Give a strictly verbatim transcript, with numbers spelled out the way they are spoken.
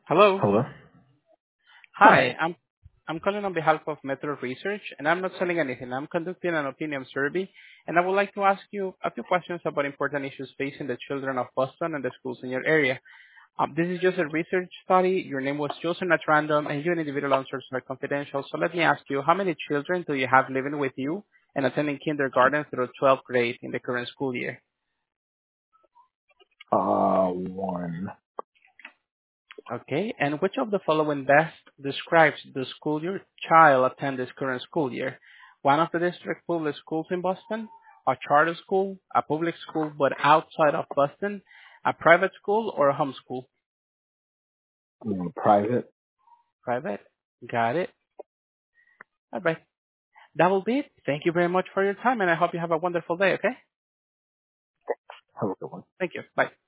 Hello. Hello? Hi, Hi. I'm I'm calling on behalf of Metro Research, and I'm not selling anything. I'm conducting an opinion survey, and I would like to ask you a few questions about important issues facing the children of Boston and the schools in your area. Um, this is just a research study. Your name was chosen at random, and your individual answers are confidential. So let me ask you, how many children do you have living with you and attending kindergarten through twelfth grade in the current school year? Uh, one. Okay, and which of the following best describes the school your child attends this current school year? One of the district public schools in Boston, a charter school, a public school but outside of Boston, a private school, or a homeschool? Mm, private. Private. Got it. All right. That will be it. Thank you very much for your time, and I hope you have a wonderful day, okay? Have a good one. Thank you. Bye.